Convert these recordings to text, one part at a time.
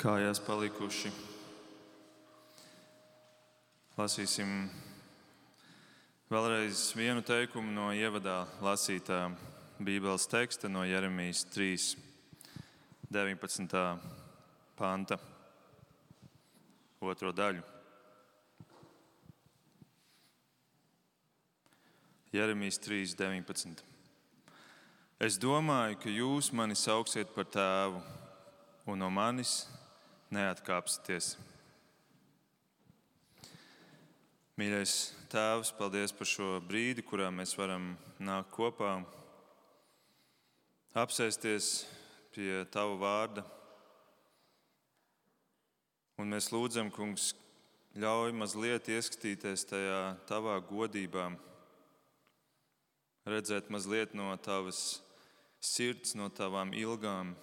kājās palikuši. Lasīsim vēlreiz vienu teikumu no ievadā lasītā Bībeles teksta no Jeremijas 3, 19. panta, 2. daļu. Jeremijas 3, 19. Es domāju, ka jūs mani sauksiet par tēvu, un no manis neatkāpsieties. Mīļais Tēvs, paldies par šo brīdi, kurā mēs varam nākt kopā, apsēsties pie Tava vārda. Un mēs lūdzam, Kungs, ļauj mazliet ieskatīties tajā Tavā godībā, redzēt mazliet no Tavas sirds, no Tavām ilgām.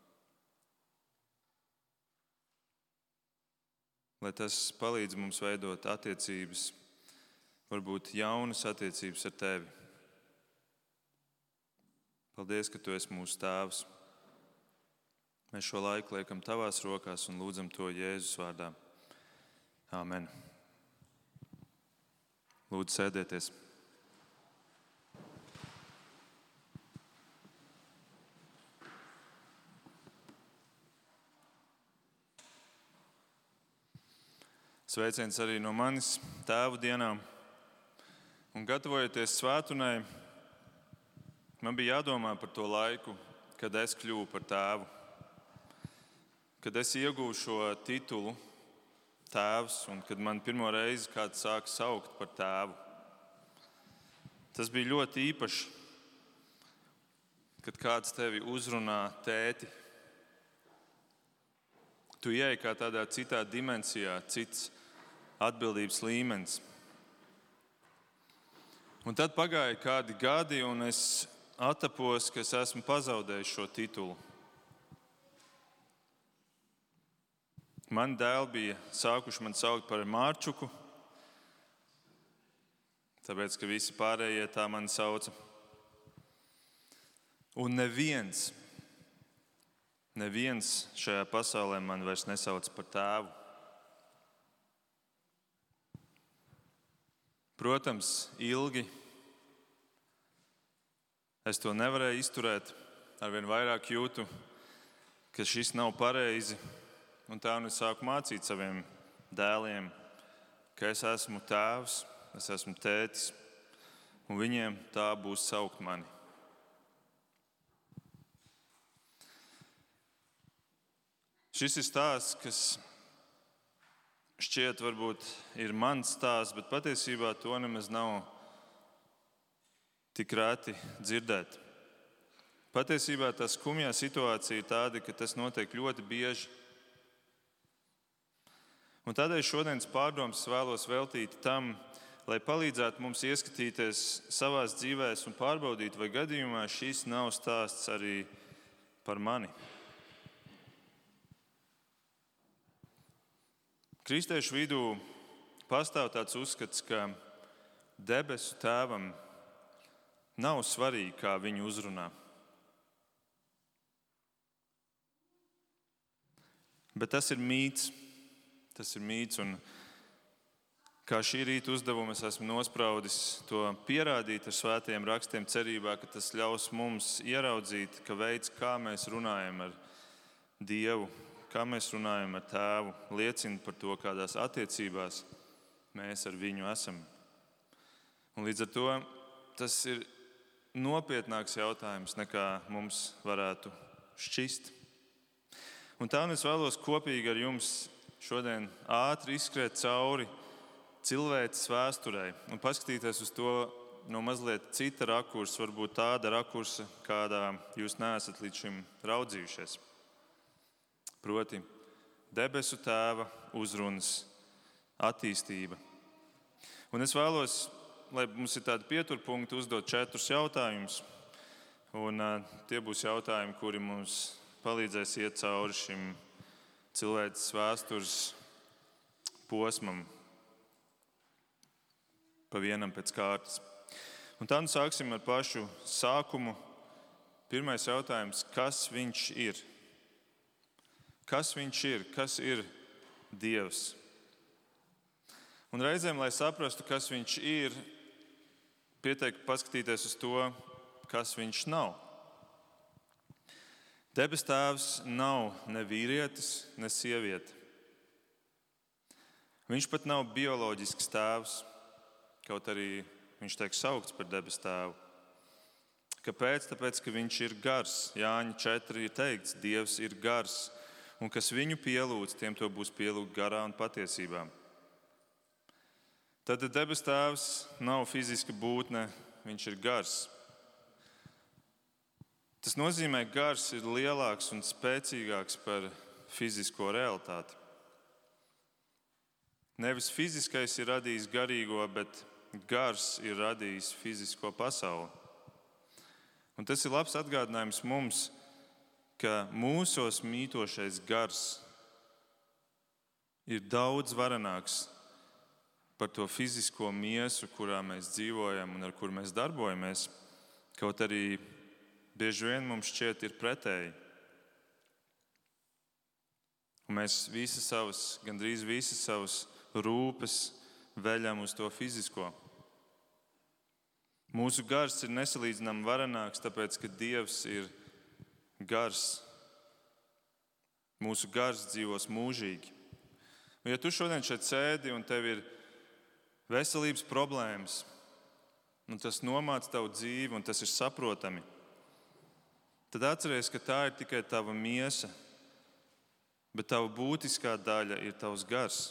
Lai tas palīdz mums veidot attiecības, varbūt jaunas attiecības ar Tevi. Paldies, ka Tu esi mūsu Tēvs. Mēs šo laiku liekam Tavās rokās un lūdzam to Jēzus vārdā. Āmen. Lūdzu, sēdieties. Sveiciens arī no manis tēvu dienā. Un gatavojoties svētdienai, man bija jādomā par to laiku, kad es kļuvu par tēvu. Kad es ieguvu šo titulu tēvs un kad man pirmo reizi kāds sāka saukt par tēvu. Tas bija ļoti īpaši, kad kāds tevi uzrunā tēti. Tu ieej kā tādā citā dimensijā, cits atbildības līmenis. Un tad pagāja kādi gadi, un es attapos, ka es esmu pazaudējis šo titulu. Mani dēli bija sākuši mani saukt par Mārčuku, tāpēc, ka visi pārējie tā mani sauca. Un neviens šajā pasaulē mani vairs nesauc par tēvu. Protams, ilgi es to nevarēju izturēt, arvien vairāk jūtu, ka šis nav pareizi, un tā es sāku mācīt saviem dēliem, ka es esmu tēvs, es esmu tētis, un viņiem tā būs saukt mani. Šis ir stāsts, kas šķiet varbūt ir mans stāsts, bet patiesībā to nemaz nav tik reti dzirdēt. Patiesībā tā skumjā situācija ir tāda, ka tas notiek ļoti bieži. Un tādēļ šodienas pārdomas vēlos veltīt tam, lai palīdzētu mums ieskatīties savās dzīvēs un pārbaudīt, vai gadījumā šis nav stāsts arī par mani. Kristiešu vidū pastāv tāds uzskats, ka debesu tēvam nav svarīgi, kā viņu uzrunā. Bet tas ir mīts. Un kā šī rīta uzdevumu es esmu nospraudis to pierādīt ar svētajiem rakstiem cerībā, ka tas ļaus mums ieraudzīt, ka veids, kā mēs runājam ar Dievu, kā mēs runājam ar Tēvu, liecina par to, kādās attiecībās mēs ar viņu esam. Un līdz ar to tas ir nopietnāks jautājums, nekā mums varētu šķist. Un tā es vēlos kopīgi ar jums šodien ātri izskriet cauri cilvēces vēsturei un paskatīties uz to no mazliet cita rakursa, varbūt tāda rakursa, kādā jūs neesat līdz šim raudzījušies. Proti, debesu tēva uzrunas attīstība. Un es vēlos, lai mums ir tādi pieturpunkti, uzdot 4 jautājumus. Un tie būs jautājumi, kuri mums palīdzēs iet cauri šim cilvēces vēstures posmam, pa vienam pēc kārtas. Un tā nu sāksim ar pašu sākumu. Pirmais jautājums, kas viņš ir? kas viņš ir, kas ir Dievs. Un reizēm, lai saprastu, kas viņš ir, pietiek paskatīties uz to, kas viņš nav. Debes Tēvs nav ne vīrietis, ne sieviete. Viņš pat nav bioloģisks tēvs, kaut arī viņš tiek saukts par debes tēvu. Kāpēc? Tāpēc, ka viņš ir gars. Jāņa 4 ir teikts, Dievs ir gars, un kas viņu pielūdz, tiem to būs pielūgt garā un patiesībā. Tad debes Tēvs nav fiziska būtne, viņš ir gars. Tas nozīmē, ka gars ir lielāks un spēcīgāks par fizisko realitāti. Nevis fiziskais ir radījis garīgo, bet gars ir radījis fizisko pasauli. Un tas ir labs atgādinājums mums, ka mūsos mītošais gars ir daudz varenāks par to fizisko miesu, kurā mēs dzīvojam un ar kur mēs darbojamies, kaut arī bieži vien mums šķiet ir pretēji. Un mēs gandrīz visas savas rūpes veļam uz to fizisko. Mūsu gars ir nesalīdzinām varenāks, tāpēc, ka Dievs ir gars. Mūsu gars dzīvos mūžīgi. Un ja tu šodien šeit sēdi un tev ir veselības problēmas, un tas nomāc tavu dzīvi, un tas ir saprotami, tad atceries, ka tā ir tikai tava miesa, bet tava būtiskā daļa ir tavs gars.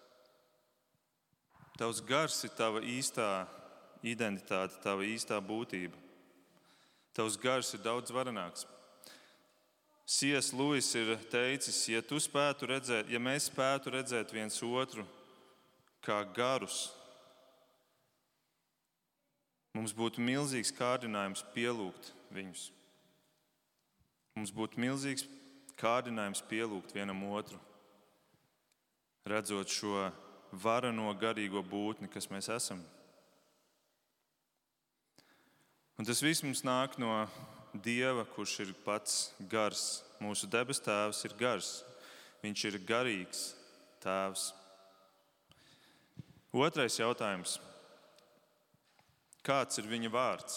Tavs gars ir tava īstā identitāte, tava īstā būtība. Tavs gars ir daudz varenāks. C.S. Lewis ir teicis, ja mēs spētu redzēt viens otru kā garus, mums būtu milzīgs kārdinājums pielūgt viņus. Mums būtu milzīgs kārdinājums pielūgt vienam otru, redzot šo varano garīgo būtni, kas mēs esam. Un tas viss mums nāk no Dieva, kurš ir pats gars. Mūsu debes Tēvs ir gars. Viņš ir garīgs Tēvs. Otrais jautājums. Kāds ir viņa vārds?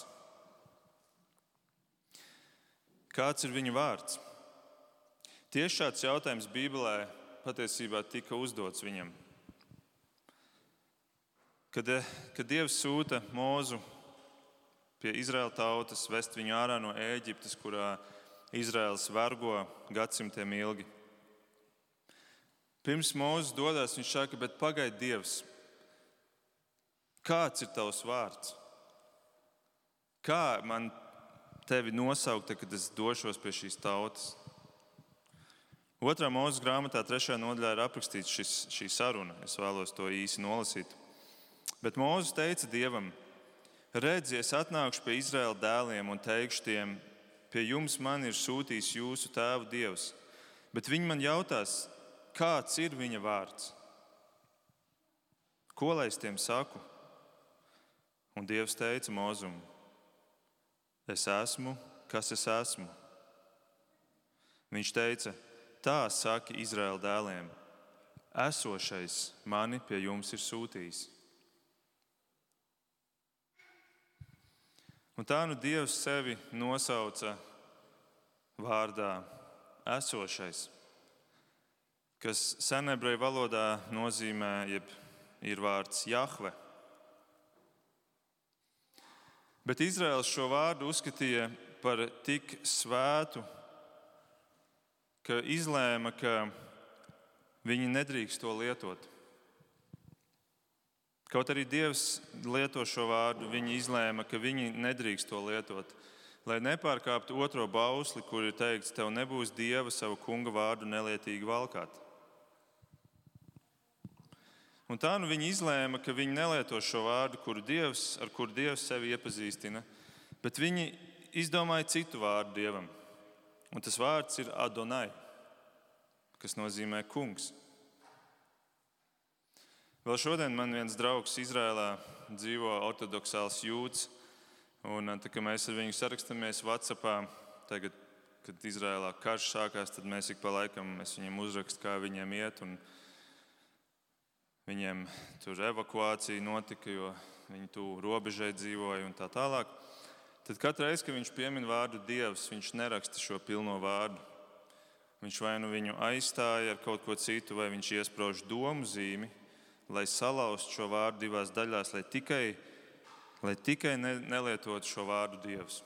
Kāds ir viņa vārds? Tieši šāds jautājums Bībelē patiesībā tika uzdots viņam. Kad Dievs sūta Mūzu pie Izraēla tautas, vest viņu ārā no Ēģiptes, kurā Izraēls vergo gadsimtiem ilgi. Pirms Mūzes dodas, viņš saka, bet pagaid, Dievs, kāds ir tavs vārds? Kā man tevi nosaukt, kad es došos pie šīs tautas? 2. Mūzes grāmatā 3. nodaļā ir aprakstīts šī saruna. Es vēlos to īsi nolasīt. Bet Mūzes teica Dievam, redzi, es atnākšu pie Izraēla dēliem un teikšu tiem, pie jums man ir sūtījis jūsu tēvu Dievs. Bet viņi man jautās, kāds ir viņa vārds? Ko lai es tiem saku? Un Dievs teica Mūzum, es esmu, kas es esmu. Viņš teica, tā saki Izraēla dēliem, esošais mani pie jums ir sūtījis. Un tā nu Dievs sevi nosauca vārdā esošais, kas senebreju valodā nozīmē, ir vārds Jahve. Bet Izraels šo vārdu uzskatīja par tik svētu, ka izlēma, ka viņi nedrīkst to lietot. Kaut arī Dievs lieto šo vārdu, viņi izlēma, ka viņi nedrīkst to lietot, lai nepārkāptu otro bausli, kur ir teikts, tev nebūs Dieva savu kunga vārdu nelietīgi valkāt. Un tā nu viņi izlēma, ka viņi nelieto šo vārdu, ar kuru Dievs sevi iepazīstina, bet viņi izdomāja citu vārdu Dievam. Un tas vārds ir Adonai, kas nozīmē kungs. Vēl šodien man viens draugs Izrēlā dzīvo ortodoksāls jūds, un tā kā mēs ar viņu sarakstamies WhatsAppā, tagad, kad Izrēlā karš sākās, tad mēs ik pa laikam viņiem uzrakstām, kā viņiem iet. Viņiem tur evakuācija notika, jo viņi tuvu robežai dzīvoja un tā tālāk. Tad katru reizi, kad viņš piemin vārdu Dievs, viņš neraksta šo pilno vārdu. Viņš vai nu viņu aizstāja ar kaut ko citu, vai viņš iesprauž domu zīmi, lai salauztu šo vārdu divās daļās, lai tikai nelietotu šo vārdu Dievs.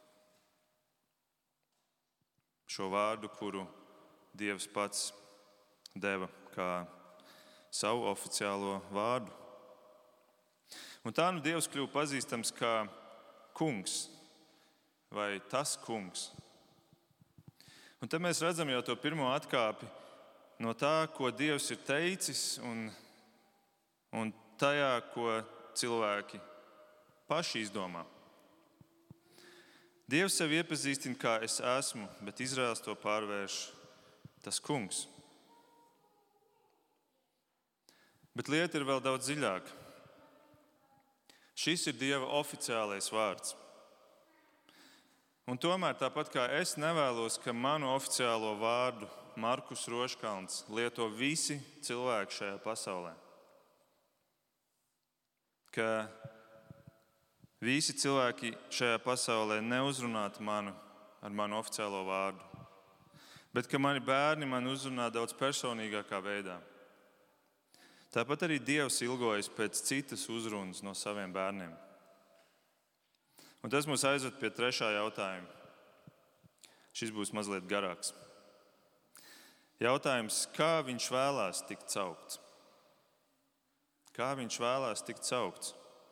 Šo vārdu, kuru Dievs pats deva kā savu oficiālo vārdu. Un tā nu Dievs kļuva pazīstams kā kungs vai tas kungs. Un te mēs redzam jau to pirmo atkāpi no tā, ko Dievs ir teicis un tajā, ko cilvēki paši izdomā. Dievs sevi iepazīstina kā es esmu, bet Izraels to pārvērš tas kungs. Bet lieta ir vēl daudz dziļāka. Šis ir Dieva oficiālais vārds. Un tomēr, tāpat kā es nevēlos, ka manu oficiālo vārdu Markus Roškalns lieto visi cilvēki šajā pasaulē. Ka visi cilvēki šajā pasaulē neuzrunātu mani ar manu oficiālo vārdu, bet ka mani bērni mani uzrunā daudz personīgākā veidā. Tāpat arī Dievs ilgojas pēc citas uzrunas no saviem bērniem. Un tas mūs aizved pie trešā jautājuma. Šis būs mazliet garāks. Jautājums, kā viņš vēlās tikt saukts? Kā viņš vēlās tikt saukts?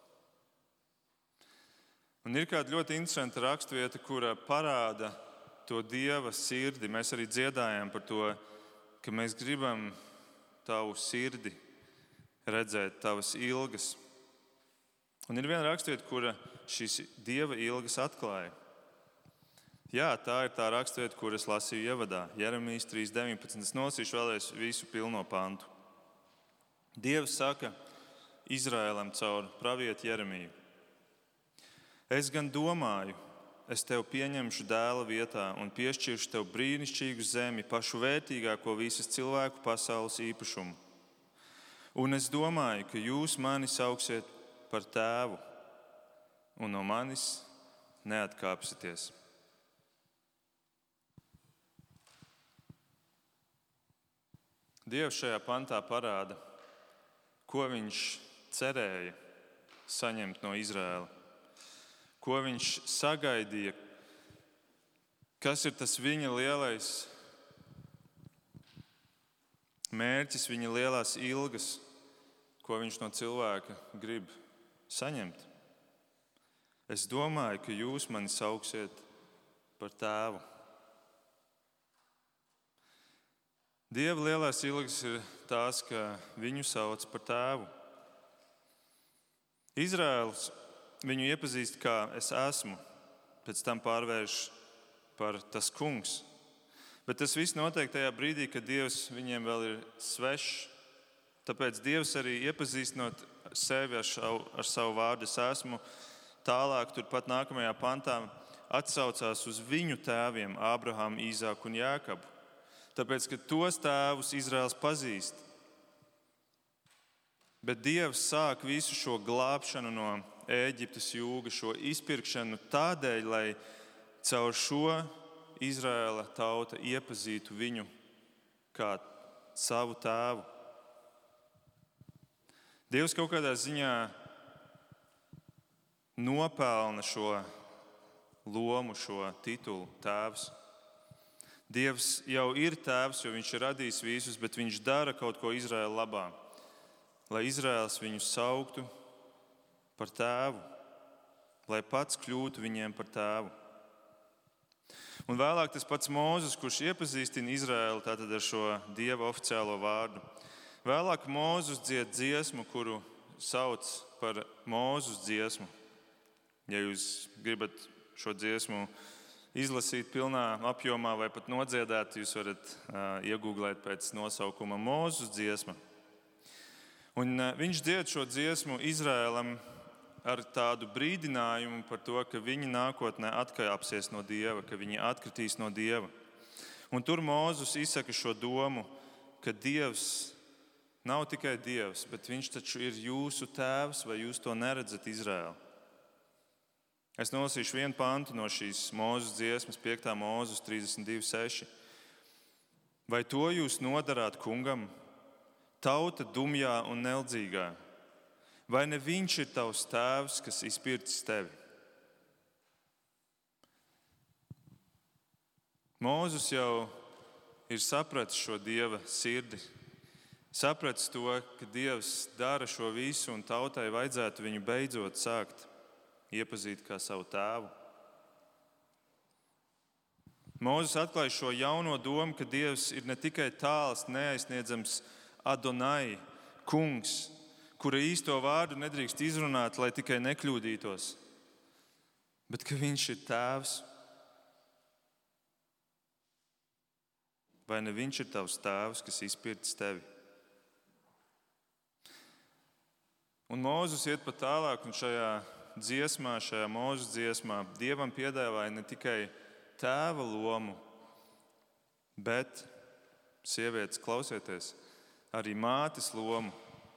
Un ir kāda ļoti interesanta raksturvieta, kura parāda to Dieva sirdi. Mēs arī dziedājām par to, ka mēs gribam tavu sirdi redzēt, tavas ilgas. Un ir viena raksturvieta, kura šīs Dieva ilgas atklāja. Jā, tā ir tā raksturvieta, kur es lasīju ievadā. Jeremijas 3.19. Es nolasīšu vēlreiz visu pilno pantu. Dievs saka Izraēlam caur pravieti Jeremiju: Es gan domāju, es tev pieņemšu dēla vietā un piešķiršu tev brīnišķīgu zemi, pašu vērtīgāko visas cilvēku pasaules īpašumu. Un es domāju, ka jūs mani sauksiet par tēvu un no manis neatkāpsieties. Dievs šajā pantā parāda, ko viņš cerēja saņemt no Izraēla, ko viņš sagaidīja, kas ir tas viņa lielais mērķis, viņa lielās ilgas, ko viņš no cilvēka grib saņemt. Es domāju, ka jūs mani sauksiet par tēvu. Dieva lielās ilgas ir tās, ka viņu sauc par tēvu. Izraēls viņu iepazīst kā es esmu, pēc tam pārvērš par tas kungs. Bet tas viss notiek tajā brīdī, kad Dievs viņiem vēl ir svešs. Tāpēc Dievs arī iepazīstinot sevi ar savu vārdu es esmu, tālāk turpat nākamajā pantā atsaucās uz viņu tēviem Ābrahamu, Īzāku un Jākabu. Tāpēc, ka tos tēvus Izraels pazīst. Bet Dievs sāk visu šo glābšanu no Ēģiptes jūga, šo izpirkšanu tādēļ, lai caur šo Izraēla tauta iepazītu viņu kā savu tēvu. Dievs kaut kādā ziņā nopelna šo lomu, šo titulu tēvs. Dievs jau ir tēvs, jo viņš ir radījis visus, bet viņš dara kaut ko Izraēla labā, lai Izraēls viņu sauktu par tēvu, lai pats kļūtu viņiem par tēvu. Un vēlāk tas pats Mūzes, kurš iepazīstina Izraēlu tātad ar šo Dieva oficiālo vārdu. Vēlāk Mūzes dzied dziesmu, kuru sauc par Mūzes dziesmu. Ja jūs gribat šo dziesmu izlasīt pilnā apjomā vai pat nodziedāt, jūs varat iegūglēt pēc nosaukuma Mūzes dziesma. Un viņš dzied šo dziesmu Izraēlam ar tādu brīdinājumu par to, ka viņi nākotnē atkāpsies no Dieva, ka viņi atkritīs no Dieva. Un tur Mūzes izsaka šo domu, ka Dievs nav tikai Dievs, bet Viņš taču ir jūsu tēvs, vai jūs to neredzat, Izraēl? Es nolasīšu vienu pantu no šīs Mūzes dziesmas, 5. Mūzes 32:6. Vai to jūs nodarāt kungam, tauta dumjā un neldzīgā? Vai ne Viņš ir tavs tēvs, kas izpircis tevi? Mūzes jau ir sapratis šo Dieva sirdi, sapratis to, ka Dievs dara šo visu un tautai vajadzētu viņu beidzot sākt iepazīt kā savu tēvu. Mūzes atklāja šo jauno domu, ka Dievs ir ne tikai tāls, neaizsniedzams Adonai, kungs, kura īsto vārdu nedrīkst izrunāt, lai tikai nekļūdītos, bet ka Viņš ir tēvs. Vai ne Viņš ir tavs tēvs, kas izpircis tevi? Un Mūzes iet pat tālāk, un šajā dziesmā, šajā Mūzes dziesmā, Dievam piedāvāja ne tikai tēva lomu, bet, sievietes, klausieties, arī mātes lomu.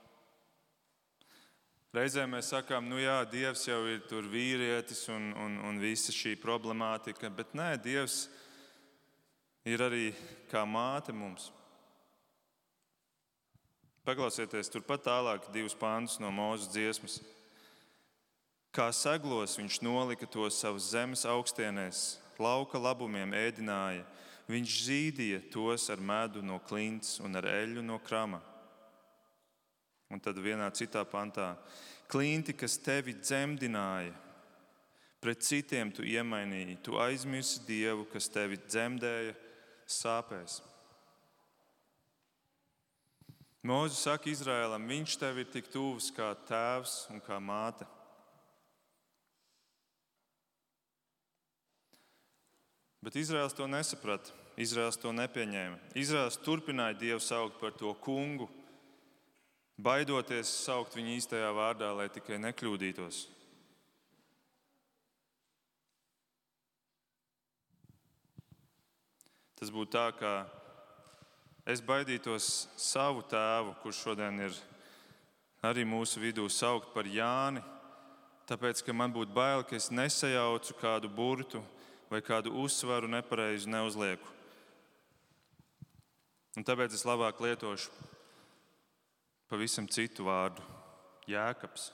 Reizēm mēs sakām, Dievs jau ir tur vīrietis un visa šī problemātika, bet nē, Dievs ir arī kā māte mums. Paklausieties, turpat tālāk 2 pantus no Mūzes dziesmas. Kā seglos Viņš nolika tos savas zemes augstienēs, lauka labumiem ēdināja, Viņš zīdīja tos ar medu no klints un ar eļļu no krama. Un tad vienā citā pantā. Klinti, kas tevi dzemdināja, pret citiem tu iemainīji, tu aizmirsi Dievu, kas tevi dzemdēja sāpēs. Mūzes saka Izraēlam, Viņš tev ir tik tuvs kā tēvs un kā māte. Bet Izraēls to nesaprata, Izraēls to nepieņēma. Izraēls turpināja Dievu saukt par to kungu, baidoties saukt viņu īstajā vārdā, lai tikai nekļūdītos. Tas būtu tā, kā es baidītos savu tēvu, kurš šodien ir arī mūsu vidū, saukt par Jāni, tāpēc, ka man būtu bail, ka es nesajaucu kādu burtu vai kādu uzsvaru nepareizi neuzlieku. Un tāpēc es labāk lietošu pavisam citu vārdu - Jēkabs.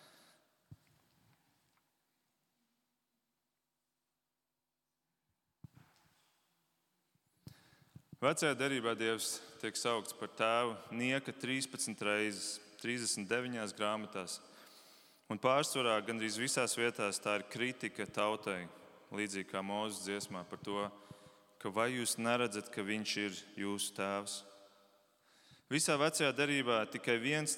Vecajā derībā Dievs tiek saukts par tēvu nieka 13 reizes, 39 grāmatās. Un pārsvarā gandrīz visās vietās tā ir kritika tautai, līdzīgi kā Mūzes dziesmā par to, ka vai jūs neredzat, ka Viņš ir jūsu tēvs? Visā vecajā derībā tikai viens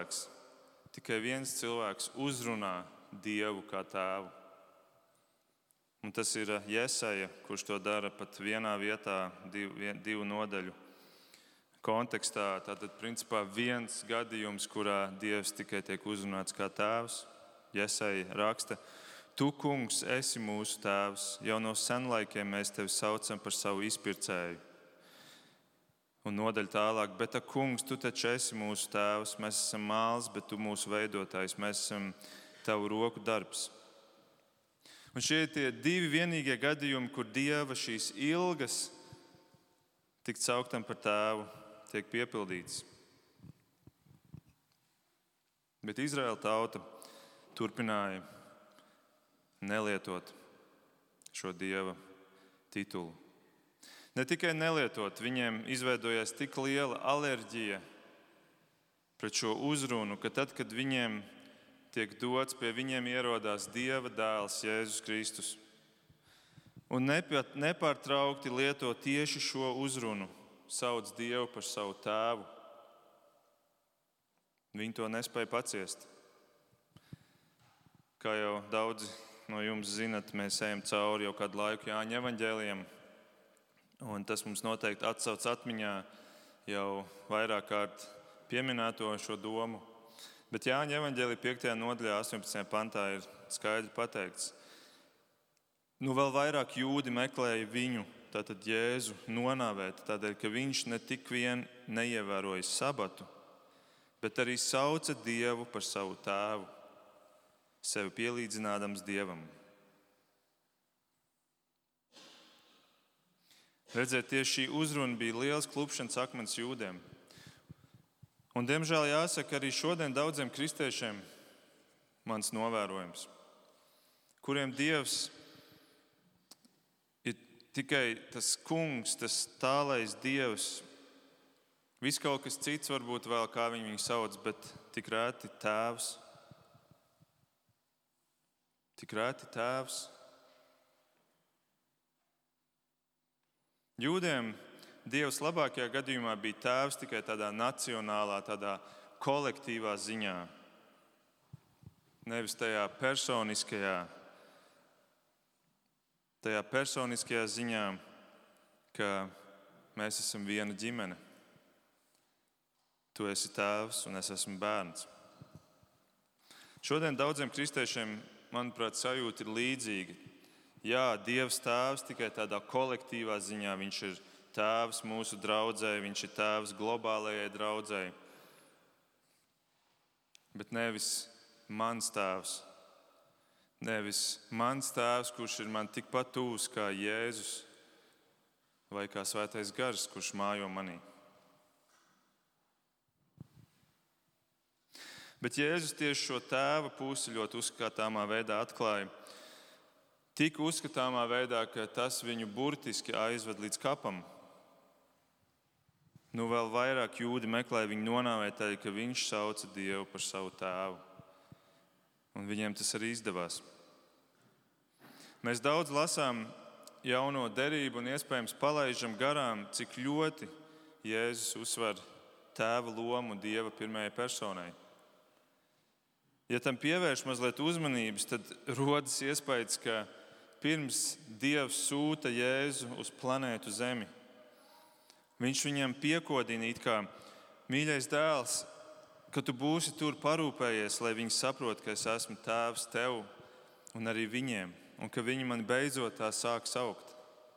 cilvēks uzrunā Dievu kā tēvu. Un tas ir Jesaja, kurš to dara pat vienā vietā, 2 nodaļu kontekstā. Tātad, principā, viens gadījums, kurā Dievs tikai tiek uzrunāts kā tēvs. Jesaja raksta: Tu, kungs, esi mūsu tēvs, jau no senlaikiem mēs tevi saucam par savu izpircēju. Un nodaļa tālāk: Bet, kungs, tu taču esi mūsu tēvs, mēs esam māls, bet tu mūsu veidotājs, mēs esam tavu roku darbs. Un šie ir tie 2 vienīgie gadījumi, kur Dieva šīs ilgas tikt sauktam par tēvu tiek piepildīts. Bet Izraēla tauta turpināja nelietot šo Dieva titulu. Ne tikai nelietot, viņiem izveidojās tik liela alerģija pret šo uzrunu, ka tad, kad viņiem tiek dots, pie viņiem ierodās Dieva dēls Jēzus Kristus. Un nepārtraukti lieto tieši šo uzrunu, sauc Dievu par savu tēvu. Viņi to nespēja paciest. Kā jau daudzi no jums zinat, mēs ejam cauri jau kādu laiku Jāņa evaņģēlijam, un tas mums noteikti atsauc atmiņā jau vairāk kārt pieminēto šo domu. Bet Jāņa evaņģēlija 5. nodaļā, 18. pantā ir skaidri pateikts: Nu vēl vairāk jūdi meklēja viņu, tātad Jēzu, nonāvēt, tādēļ, ka viņš ne tik vien neievēroja sabatu, bet arī sauca Dievu par savu tēvu, sevi pielīdzinādams Dievam. Redziet, tieši šī uzruna bija liels klupšanas akmens jūdiem. Un, diemžēl, jāsaka, arī šodien daudziem kristiešiem mans novērojums, kuriem Dievs ir tikai tas kungs, tas tālais Dievs. Viss kaut kas cits varbūt vēl, kā viņu sauc, bet tik rēti tēvs. Tik rēti tēvs. Jūdiem Dievs labākajā gadījumā bija tēvs tikai tādā nacionālā, tādā kolektīvā ziņā. Nevis tajā personiskajā ziņā, ka mēs esam viena ģimene. Tu esi tēvs un es esmu bērns. Šodien daudziem kristiešiem, manuprāt, sajūta ir līdzīga. Jā, Dievs tēvs tikai tādā kolektīvā ziņā. Viņš ir tēvs mūsu draudzei, viņš ir tēvs globālajai draudzei. Bet nevis mans tēvs. Nevis mans tēvs, kurš ir man tikpat tuvs kā Jēzus vai kā Svētais Gars, kurš mājo manī. Bet Jēzus tieši šo tēva pusi ļoti uzskatāmā veidā atklāja. Tik uzskatāmā veidā, ka tas viņu burtiski aizved līdz kapam. Nu vēl vairāk jūdi meklēja viņu nonāvēt, tādēļ, ka viņš sauca Dievu par savu tēvu. Un viņiem tas arī izdevās. Mēs daudz lasām jauno derību un iespējams palaižam garām, cik ļoti Jēzus uzsver tēva lomu Dieva pirmajai personai. Ja tam pievērš mazliet uzmanības, tad rodas iespējas, ka pirms Dievs sūta Jēzu uz planētu Zemi, viņš viņam piekodina it kā: mīļais dēls, ka tu būsi tur parūpējies, lai viņi saprot, ka es esmu tēvs tev un arī viņiem, un ka viņi mani beidzot tā sāk saukt.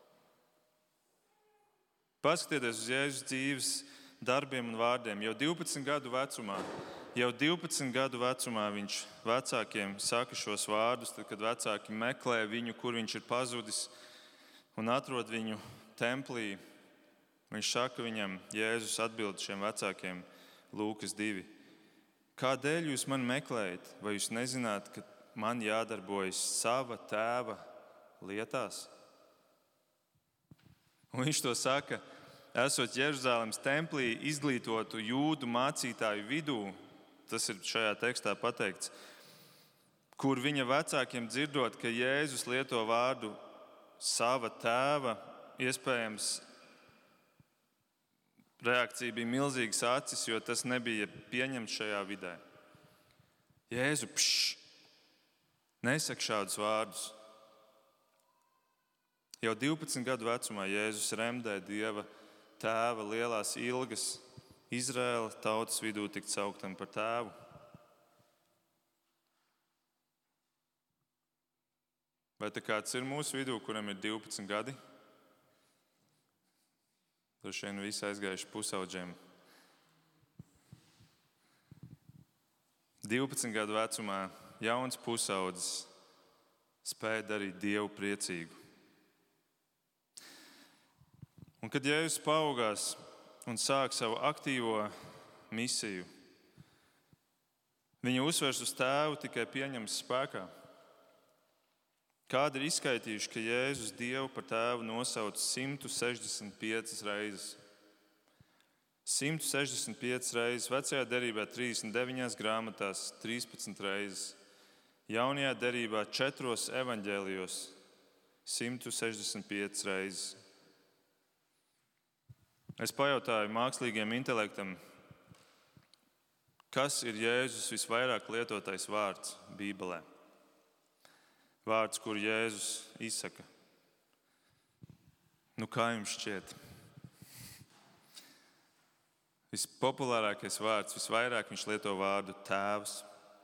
Paskatieties uz Jēzus dzīves darbiem un vārdiem. Jau 12 gadu vecumā viņš vecākiem saka šos vārdus, tad, kad vecāki meklē viņu, kur viņš ir pazudis, un atrod viņu templī. Viņš saka viņam, Jēzus atbild šiem vecākiem, Lūkas 2. Kādēļ jūs mani meklējat? Vai jūs nezināt, ka man jādarbojas sava tēva lietās? Un viņš to saka, esot Jeruzalemes templī izglītotu jūdu mācītāju vidū. Tas ir šajā tekstā pateikts, kur viņa vecākiem dzirdot, ka Jēzus lieto vārdu sava tēva, iespējams, reakcija bija milzīgas acis, jo tas nebija pieņemts šajā vidē. Jēzu, nesaka šādus vārdus. Jau 12 gadu vecumā Jēzus remdē Dieva tēva lielās ilgas Izraēla tautas vidū tikt sauktam par tēvu. Vai te kāds ir mūsu vidū, kuram ir 12 gadi? Droši vien visi aizgājuši pusauģiem. 12 gadu vecumā jauns pusaudzis spēja darīt Dievu priecīgu. Un kad Jēzus paaugās un sāk savu aktīvo misiju, viņa uzsvers uz tēvu tikai pieņems spēkā. Kādi ir izskaitījuši, ka Jēzus Dievu par tēvu nosauc 165 reizes. 165 reizes, vecajā derībā 39 grāmatās 13 reizes, jaunajā derībā 4 evaņģēlijos 165 reizes. Es pajautāju mākslīgiem intelektam, kas ir Jēzus visvairāk lietotais vārds Bībelē. Vārds, kur Jēzus izsaka. Nu, kā jums šķiet? Vispopulārākais vārds, visvairāk viņš lieto vārdu tēvs.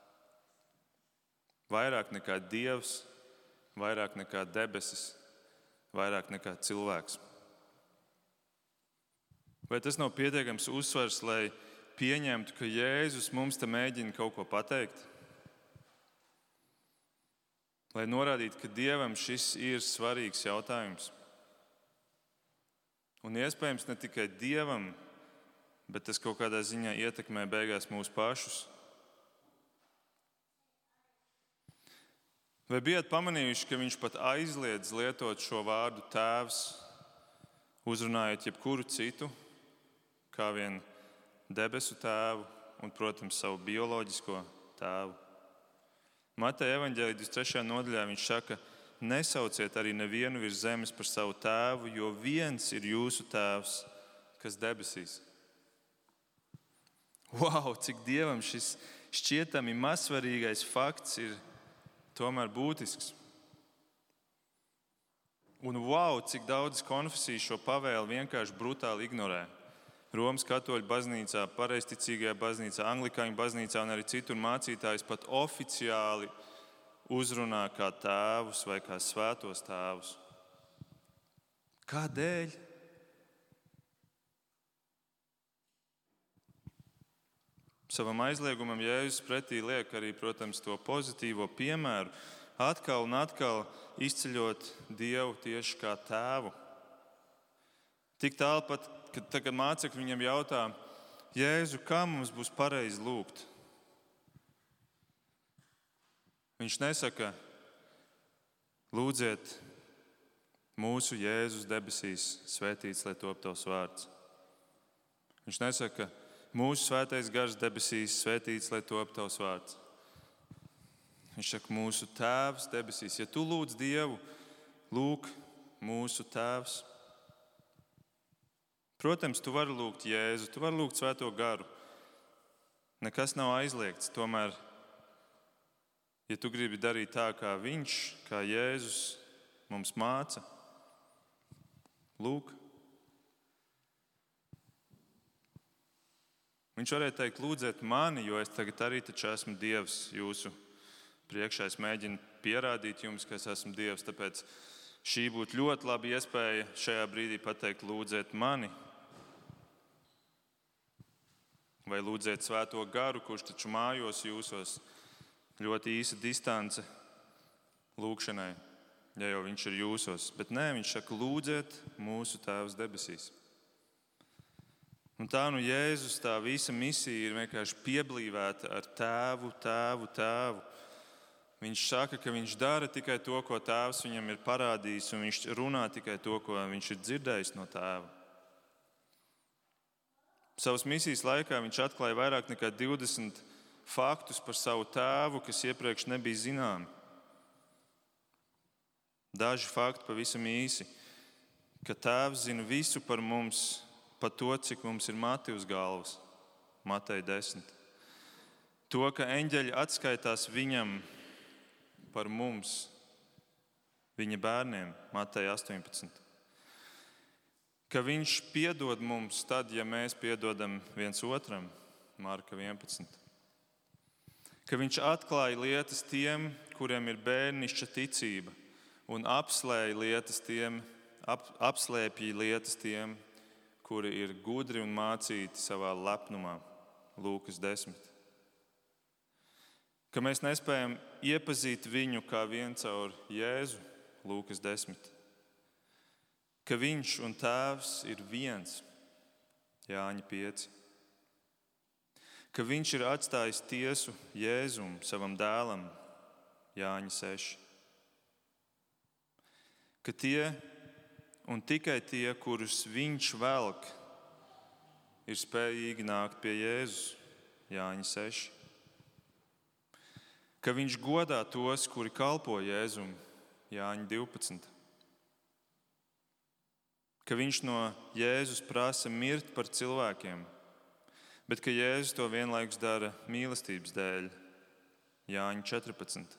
Vairāk nekā Dievs, vairāk nekā debesis, vairāk nekā cilvēks. Vai tas nav pietiekams uzsvars, lai pieņemtu, ka Jēzus mums te mēģina kaut ko pateikt? Lai norādītu, ka Dievam šis ir svarīgs jautājums. Un iespējams ne tikai Dievam, bet tas kaut kādā ziņā ietekmē beigās mūs pašus. Vai bijāt pamanījuši, ka viņš pat aizliedz lietot šo vārdu tēvs, uzrunājot jebkuru citu, kā vien debesu tēvu un, protams, savu bioloģisko tēvu? Mateja evaņģēlija 23. nodaļā viņš saka, nesauciet arī nevienu virs zemes par savu tēvu, jo viens ir jūsu tēvs, kas debesīs. Wow, cik Dievam šis šķietami mazsvarīgais fakts ir tomēr būtisks. Un wow, cik daudz konfesiju šo pavēlu vienkārši brutāli ignorē. Romas katoļu baznīcā, pareizticīgajā baznīcā, anglikāņu baznīcā un arī citur mācītājus pat oficiāli uzrunā kā tēvus vai kā svētos tēvus. Kādēļ? Savam aizliegumam Jēzus pretī liek arī, protams, to pozitīvo piemēru, atkal un atkal izceļot Dievu tieši kā tēvu. Tik tālu pat, kad tagad mācekļi viņam jautā, Jēzu, kā mums būs pareizi lūgt? Viņš nesaka, lūdziet mūsu Jēzus debesīs, svētīts, lai top tavs vārds. Viņš nesaka, mūsu svētais gars debesīs, svētīts, lai top tavs vārds. Viņš saka, mūsu tēvs debesīs. Ja tu lūdz Dievu, lūk mūsu tēvs. Protams, tu vari lūgt Jēzu, tu vari lūgt svēto garu. Nekas nav aizliegts. Tomēr, ja tu gribi darīt tā, kā viņš, kā Jēzus mums māca, lūk. Viņš varēja teikt, lūdziet mani, jo es tagad arī taču esmu Dievs jūsu priekšā. Es mēģinu pierādīt jums, ka es esmu Dievs, tāpēc šī būtu ļoti laba iespēja šajā brīdī pateikt, lūdziet mani. Vai lūdziet svēto garu, kurš taču mājos jūsos, ļoti īsa distance lūkšanai, ja jau viņš ir jūsos. Bet nē, viņš saka, lūdziet mūsu tēvs debesīs. Un tā nu Jēzus, tā visa misija ir vienkārši pieblīvēta ar tēvu, tēvu, tēvu. Viņš saka, ka viņš dara tikai to, ko tēvs viņam ir parādījis, un viņš runā tikai to, ko viņš ir dzirdējis no tēva. Savas misijas laikā viņš atklāja vairāk nekā 20 faktus par savu tēvu, kas iepriekš nebija zināmi. Daži fakti pavisam īsi, ka tēvs zina visu par mums, par to, cik mums ir mati uz galvas, Mateja 10. To, ka eņģeļi atskaitās viņam par mums, viņa bērniem, Mateja 18. Ka viņš piedod mums tad, ja mēs piedodam viens otram, Marka 11. Ka viņš atklāja lietas tiem, kuriem ir bērnišķa ticība, un apslēpja lietas tiem, kuri ir gudri un mācīti savā lepnumā, Lūkas 10. Ka mēs nespējam iepazīt viņu kā vien caur Jēzu, Lūkas 10. Ka viņš un tēvs ir viens, Jāņa 5. Ka viņš ir atstājis tiesu Jēzum, savam dēlam, Jāņa 6. Ka tie un tikai tie, kurus viņš velk, ir spējīgi nākt pie Jēzus, Jāņa 6. Ka viņš godā tos, kuri kalpo Jēzum, Jāņa 12. Ka viņš no Jēzus prasa mirt par cilvēkiem, bet ka Jēzus to vienlaikus dara mīlestības dēļ, Jāņa 14.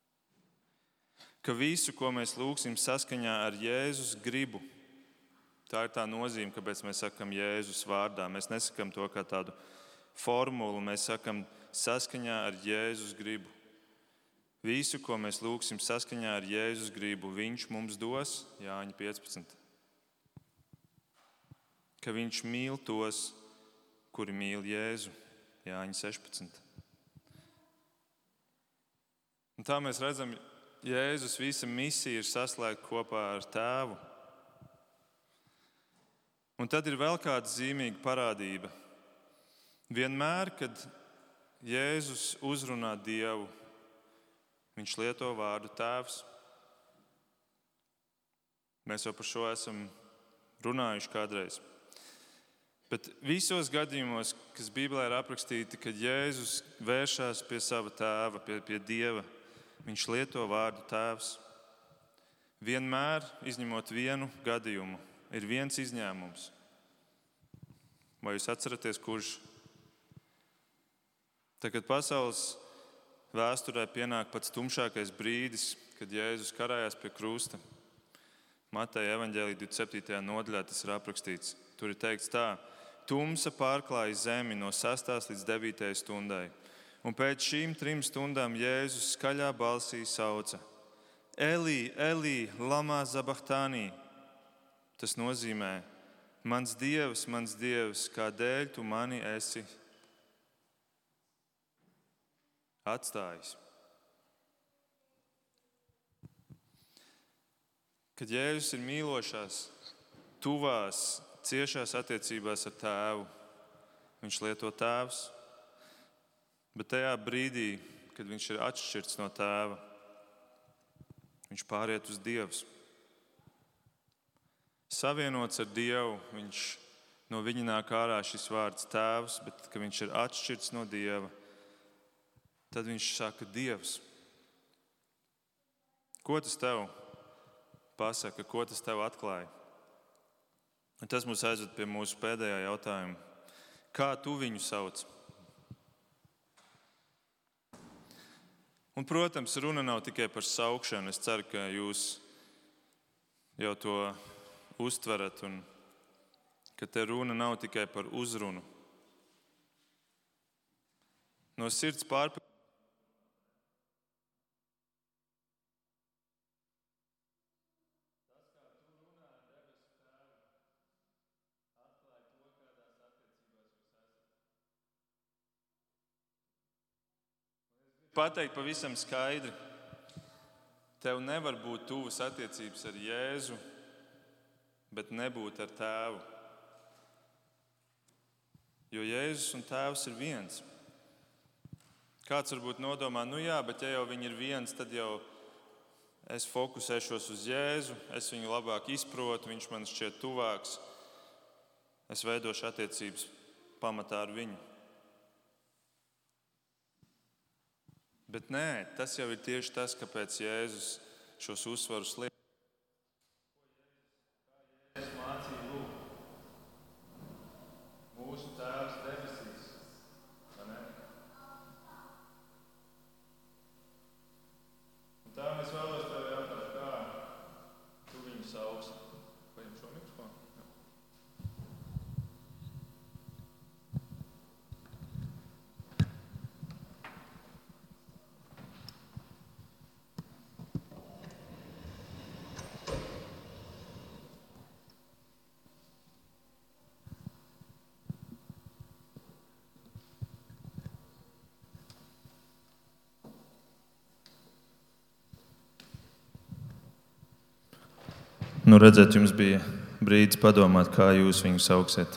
Ka visu, ko mēs lūgsim saskaņā ar Jēzus gribu, Tā ir tā nozīme, kāpēc mēs sakam Jēzus vārdā. Mēs nesakam to kā tādu formulu, mēs sakam saskaņā ar Jēzus gribu. Visu, ko mēs lūgsim saskaņā ar Jēzus gribu, viņš mums dos, Jāņa 15. Ka viņš mīl tos, kuri mīl Jēzu, Jāņa 16. Un tā mēs redzam, Jēzus visa misija ir saslēgta kopā ar Tēvu. Un tad ir vēl kāda zīmīga parādība. Vienmēr, kad Jēzus uzrunā Dievu, viņš lieto vārdu Tēvs. Mēs jau par šo esam runājuši kādreiz. Bet visos gadījumos, kas Bībelē ir aprakstīti, kad Jēzus vēršās pie sava Tēva, pie Dieva, viņš lieto vārdu Tēvs. Vienmēr, izņemot vienu gadījumu, ir viens izņēmums. Vai jūs atceraties, kurš? Tad, kad pasaules vēsturē pienāk pats tumšākais brīdis, kad Jēzus karājās pie krusta, Mateja evaņģēlija 27. nodaļā tas ir aprakstīts. Tur ir teikts tā: tumsa pārklāja zemi no 6. līdz 9. stundai. Un pēc šīm 3 stundām Jēzus skaļā balsī sauca: Elī, Elī, lamā sabachthānī. Tas nozīmē: mans Dievs, kādēļ tu mani esi atstājis? Kad Jēzus ir mīlošās, tuvās, ciešās attiecībās ar Tēvu, viņš lieto Tēvs. Bet tajā brīdī, kad viņš ir atšķirts no Tēva, viņš pāriet uz Dievs. Savienots ar Dievu, no viņa nāk ārā šis vārds Tēvs, bet kad viņš ir atšķirts no Dieva, tad viņš saka Dievs. Ko tas tev pasaka, ko tas tev atklāja? Un tas mūs aizved pie mūsu pēdējā jautājuma. Kā tu viņu sauc? Un, protams, runa nav tikai par saukšanu. Es ceru, ka jūs jau to uztverat un ka te runa nav tikai par uzrunu. No sirds pārpildīt. Pateikt pavisam skaidri, tev nevar būt tuvas attiecības ar Jēzu, bet nebūt ar Tēvu. Jo Jēzus un Tēvs ir viens. Kāds varbūt nodomā, bet ja jau viņi ir viens, tad jau es fokusēšos uz Jēzu, es viņu labāk izprotu, viņš man šķiet tuvāks, es veidošu attiecības pamatā ar viņu. Bet nē, tas jau ir tieši tas, kāpēc Jēzus šos uzsvarus liek. Ko Jēzus mācīja lūgt? Mūsu Tēvs debesīs, vai ne? Un tā mēs vēlos tev jautāt, kā tu viņu sauksi? Paņem šo mikrofonu? Redzēt, jums bija brīdis padomāt, kā jūs viņu sauksiet.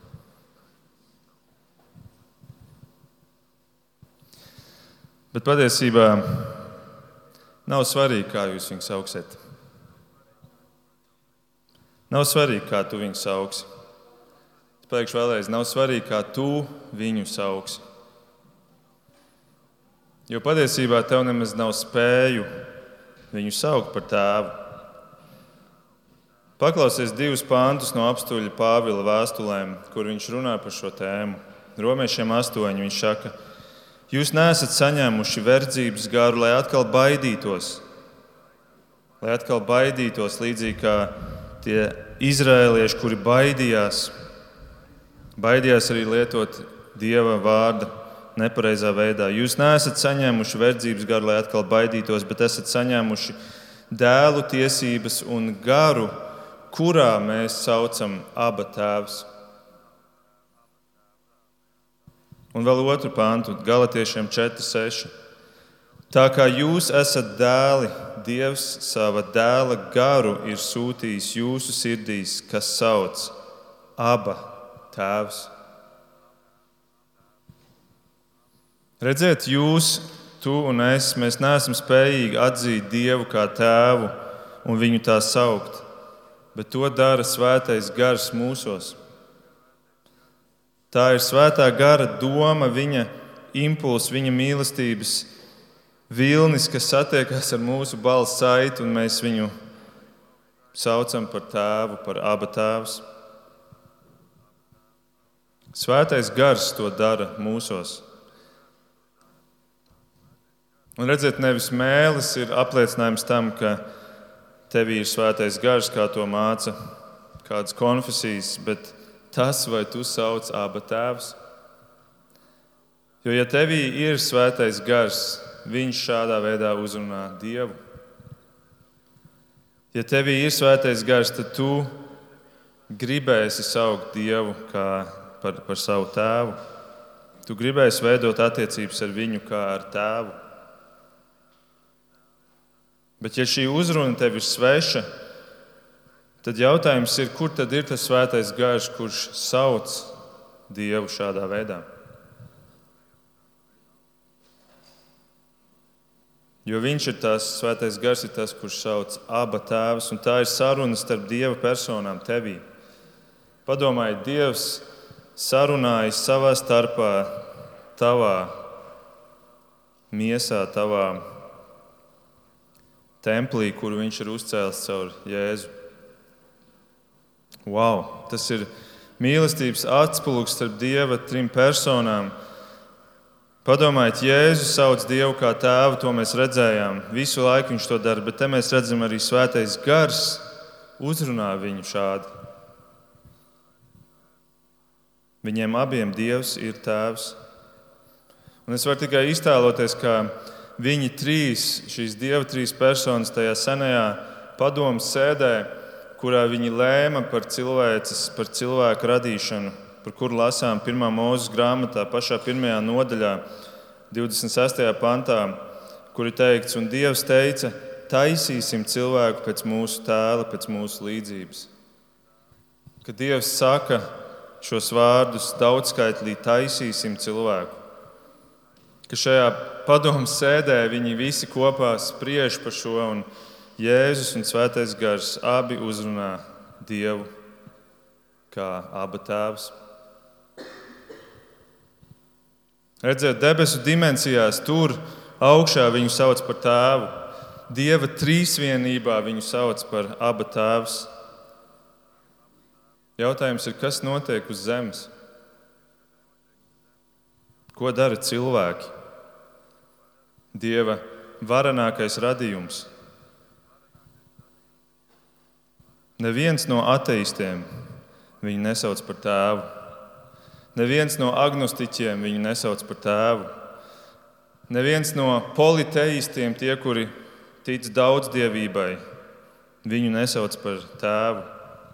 Bet patiesībā nav svarīgi, kā jūs viņu sauksiet. Nav svarīgi, kā tu viņu sauksi. Es pateikšu vēlreiz, nav svarīgi, kā tu viņu sauksi. Jo patiesībā tev nemaz nav spēju viņu saukt par Tēvu. Paklausies 2 pāntus no apstuļa Pāvila vēstulēm, kur viņš runā par šo tēmu. Romiešiem 8 viņš saka: jūs neesat saņēmuši verdzības garu, lai atkal baidītos. Līdzīgi kā tie izraēlieši, kuri baidījās arī lietot Dieva vārda nepareizā veidā. Jūs neesat saņēmuši verdzības garu, lai atkal baidītos, bet esat saņēmuši dēlu tiesības un garu, kurā mēs saucam Aba Tēvs. Un vēl otru pantu, Galatiešiem 4:6. Tā kā jūs esat dēli, Dievs sava dēla garu ir sūtījis jūsu sirdīs, kas sauc Aba Tēvs. Redziet, jūs, tu un es, mēs neesam spējīgi atzīt Dievu kā tēvu un viņu tā saukt, bet to dara Svētais Gars mūsos. Tā ir Svētā Gara doma, viņa impulss, viņa mīlestības vilnis, kas satiekas ar mūsu balss saiti, un mēs viņu saucam par tēvu, par Aba Tēvs. Svētais Gars to dara mūsos. Un redziet, nevis mēlis ir apliecinājums tam, ka tevī ir Svētais Gars, kā to māca kādas konfesijas, bet tas, vai tu sauc Aba Tēvs. Jo, ja tevī ir Svētais Gars, viņš šādā veidā uzrunā Dievu. Ja tevī ir Svētais Gars, tad tu gribēsi saukt Dievu kā par savu tēvu. Tu gribēsi veidot attiecības ar viņu kā ar tēvu. Bet ja šī uzruna tev ir sveša, tad jautājums ir, kur tad ir tas Svētais Gars, kurš sauc Dievu šādā veidā? Jo viņš ir tas, Svētais Gars ir tas, kurš sauc Aba Tēvs, un tā ir saruna starp Dieva personām tevī. Padomājiet, Dievs sarunājas savā starpā, tavā miesā, tavā templī, kuru viņš ir uzcēlis caur Jēzu. Wow, tas ir mīlestības atspulgs starp Dieva trim personām. Padomājiet, Jēzus sauc Dievu kā tēvu, to mēs redzējām. Visu laiku viņš to dara, bet te mēs redzam arī Svētais Gars uzrunā viņu šādi. Viņiem abiem Dievs ir tēvs. Un es varu tikai iztēloties, kā viņi trīs, šīs Dieva trīs personas tajā senajā padomu sēdē, kurā viņi lēma par cilvēku radīšanu, par kuru lasām 1. Mūzes grāmatā, pašā 1. nodaļā, 26. pantā, kur ir teikts, un Dievs teica, taisīsim cilvēku pēc mūsu tēla, pēc mūsu līdzības. Kad Dievs saka šos vārdus daudzskaitlī, taisīsim cilvēku, ka šajā padomu sēdē viņi visi kopā spriež par šo, un Jēzus un Svētais Gars abi uzrunā Dievu kā Aba Tēvs. Redziet, debesu dimensijās tur augšā viņu sauc par tēvu. Dieva trīsvienībā viņu sauc par Aba Tēvs. Jautājums ir, kas notiek uz zemes? Ko dara cilvēki? Dieva varenākais radījums. Neviens no ateistiem viņu nesauc par tēvu. Neviens no agnostiķiem viņu nesauc par tēvu. Neviens no politeistiem, tie, kuri tic daudzdievībai, viņu nesauc par tēvu.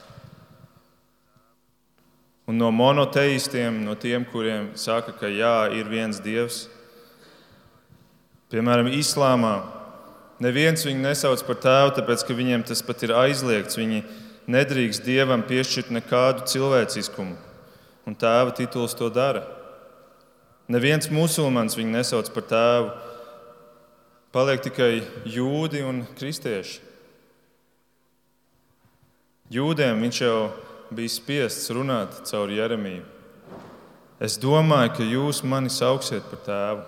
Un no monoteistiem, no tiem, kuriem saka, ka jā, ir viens Dievs, piemēram, islāmā, neviens viņu nesauc par tēvu, tāpēc, ka viņiem tas pat ir aizliegts. Viņi nedrīkst Dievam piešķirt nekādu cilvēciskumu, un tēva tituls to dara. Neviens musulmanis viņu nesauc par tēvu. Paliek tikai jūdi un kristieši. Jūdiem viņš jau bija spiests runāt caur Jeremiju. Es domāju, ka jūs mani sauksiet par tēvu.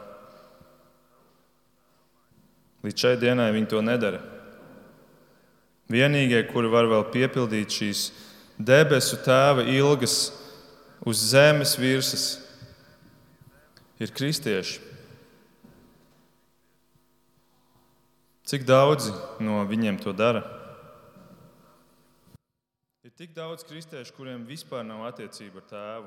Līdz šai dienai viņi to nedara. Vienīgie, kuri var vēl piepildīt šīs debesu tēva ilgas uz zemes virsmas, ir kristieši. Cik daudzi no viņiem to dara? Ir tik daudz kristiešu, kuriem vispār nav attiecība ar Tēvu.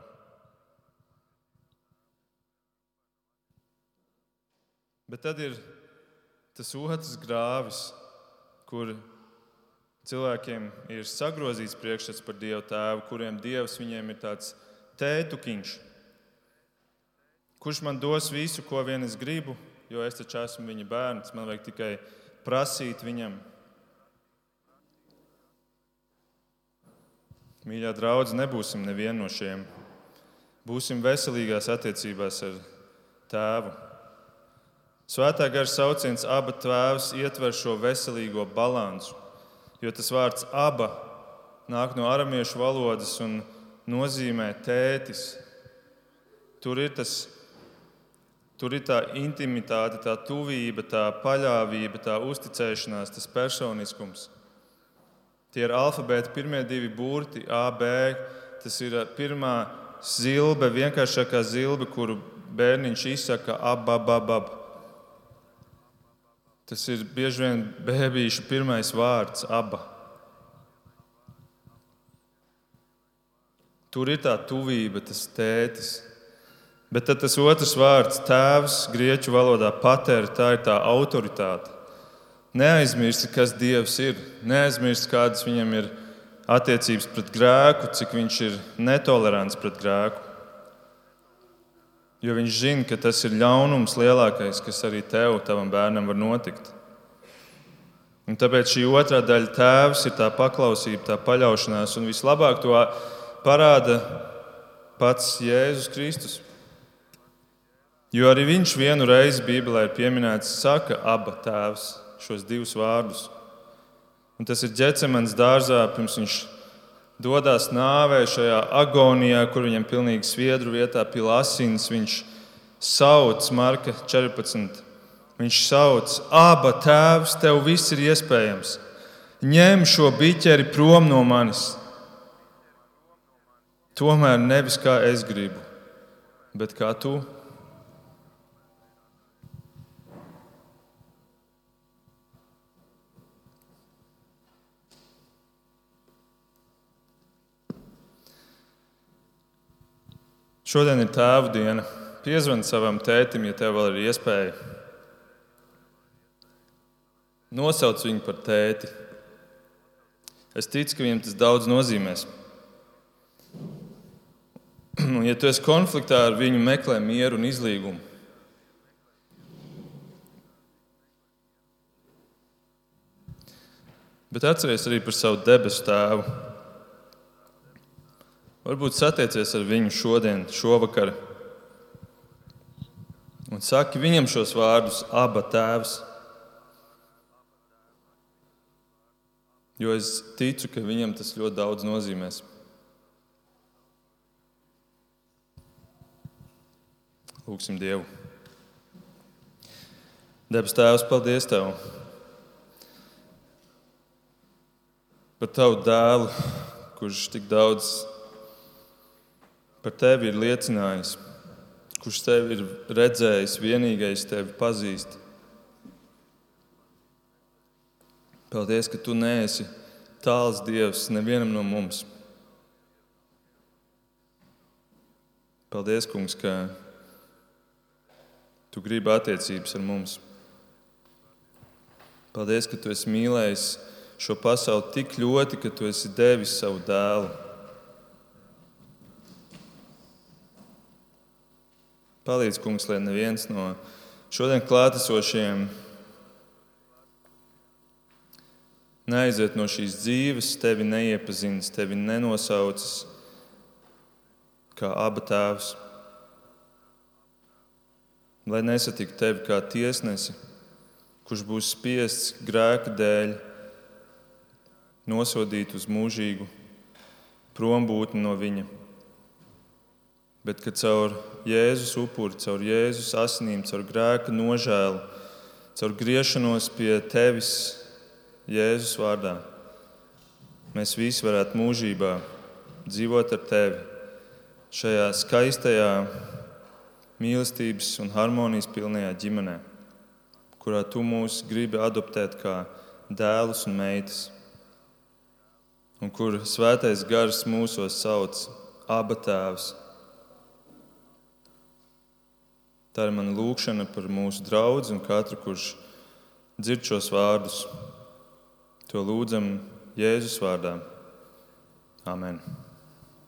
Bet tad ir tas otrs grāvis, kur cilvēkiem ir sagrozīts priekšstats par Dievu Tēvu, kuriem Dievs viņiem ir tāds tētukiņš, kurš man dos visu, ko vien es gribu, jo es taču esmu viņa bērns, man vajag tikai prasīt viņam. Mīļā draudze, nebūsim nevienu no šiem. Būsim veselīgās attiecībās ar Tēvu. Svētā gara sauciens Aba Tēvs ietver šo veselīgo balansu, jo tas vārds Aba nāk no aramiešu valodas un nozīmē tētis. Tur ir tā intimitāte, tā tuvība, tā paļāvība, tā uzticēšanās, tas personiskums. Tie ir alfabēta pirmie divi burti, A, B. Tas ir pirmā zilbe, vienkāršākā zilbe, kuru bērniņš izsaka ab, ab, ab, ab. Tas ir bieži vien bēbīšu pirmais vārds, aba. Tur ir tā tuvība, tas tētis. Bet tad tas otrs vārds, tēvs, grieķu valodā pater, tā ir tā autoritāte. Neaizmirsti, kas Dievs ir. Neaizmirsti, kādas viņam ir attiecības pret grēku, cik viņš ir netolerants pret grēku. Jo viņš zina, ka tas ir ļaunums lielākais, kas arī tev, tavam bērnam, var notikt. Un tāpēc šī otrā daļa tēvs ir tā paklausība, tā paļaušanās, un vislabāk to parāda pats Jēzus Kristus. Jo arī viņš vienu reizi Bībelē ir pieminēts, saka Aba Tēvs, šos divus vārdus. Un tas ir Ģecemanes dārzā, pirms viņš dodas nāvē šajā agonijā, kur viņam pilnīgi sviedru vietā pila asins. Viņš sauc, Marka 14. Viņš sauc, Aba Tēvs, tev viss ir iespējams. Ņem šo biķeri prom no manis. Tomēr nevis kā es gribu, bet kā tu. Šodien ir tēvu diena. Piezvani savam tētim, ja tev vēl ir iespēja. Nosauc viņu par tēti. Es ticu, ka viņam tas daudz nozīmēs. Un, ja tu esi konfliktā ar viņu, meklē mieru un izlīgumu. Bet atceries arī par savu debesu tēvu. Varbūt satiecies ar viņu šodien, šovakar, un saki viņam šos vārdus, Aba Tēvs. Jo es ticu, ka viņam tas ļoti daudz nozīmēs. Lūgsim Dievu. Debes Tēvs, paldies Tev par Tavu dēlu, kurš tik daudz par Tevi ir liecinājis, kurš Tevi ir redzējis, vienīgais Tevi pazīst. Paldies, ka Tu neesi tāls Dievs nevienam no mums. Paldies, Kungs, ka Tu gribi attiecības ar mums. Paldies, ka Tu esi mīlējis šo pasauli tik ļoti, ka Tu esi devis savu dēlu. Palīdz, Kungs, lai neviens no šodien klātesošiem neaiziet no šīs dzīves, Tevi neiepazīstas, Tevi nenosaucas kā Aba Tēvs. Lai nesatiktu Tevi kā tiesnesi, kurš būs spiests grēka dēļ nosodīt uz mūžīgu prombūtni no viņa. Bet ka caur Jēzus upuri, caur Jēzus asinīm, caur grēka nožēlu, caur griešanos pie Tevis Jēzus vārdā, mēs visi varētu mūžībā dzīvot ar Tevi šajā skaistajā mīlestības un harmonijas pilnajā ģimenē, kurā Tu mūs gribi adoptēt kā dēlus un meitas. un kur Svētais Gars mūsos sauc Aba Tēvs. Tā ir mana lūgšana par mūsu draudzi un katru, kurš dzird šos vārdus. To lūdzam Jēzus vārdā. Amen.